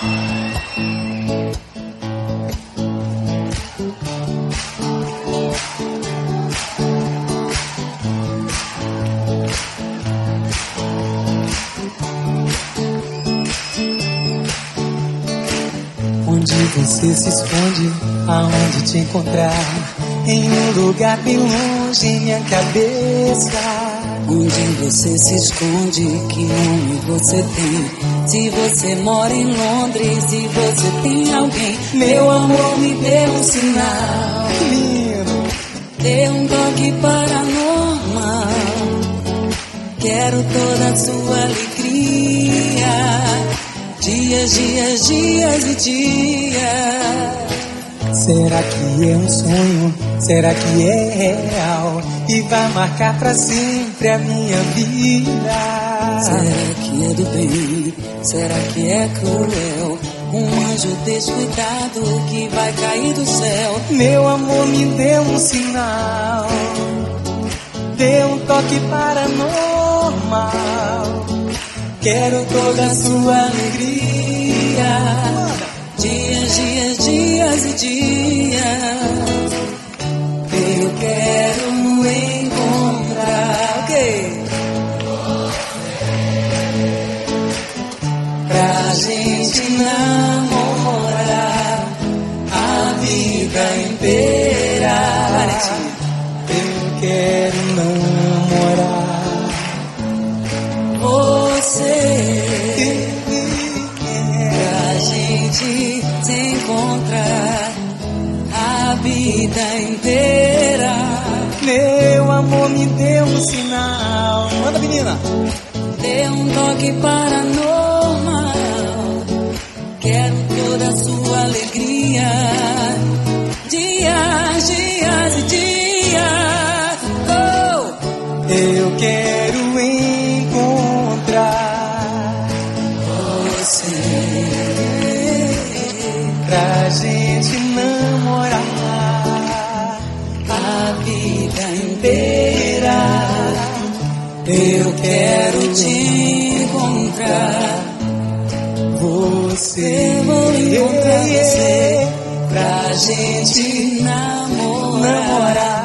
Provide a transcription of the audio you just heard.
Onde você se esconde, aonde te encontrar? Em um lugar bem longe em minha cabeça. Onde você se esconde, que nome você tem? Se você mora em Londres, se você tem alguém. Meu amor, me dê um sinal, dê um toque paranormal. Quero toda a sua alegria. Dias, dias, dias e dias. Será que é um sonho? Será que é real? E vai marcar pra sempre a minha vida? Será que é do bem? Será que é cruel? Um anjo descuidado que vai cair do céu. Meu amor, me dê um sinal, dê um toque paranormal. Quero toda a sua alegria. Dias, dias, dias e dias. Eu quero encontrar pra gente namorar a vida inteira. Eu quero namorar você, pra gente se encontrar a vida inteira. Meu amor, me dê um sinal. Manda, menina. Dê um toque paranormal. Quero toda a sua alegria. Dias, dias e dias. Oh! Eu quero encontrar você, pra gente namorar a vida inteira. Eu quero te encontrar. você. Vou encontrar você pra gente namorar.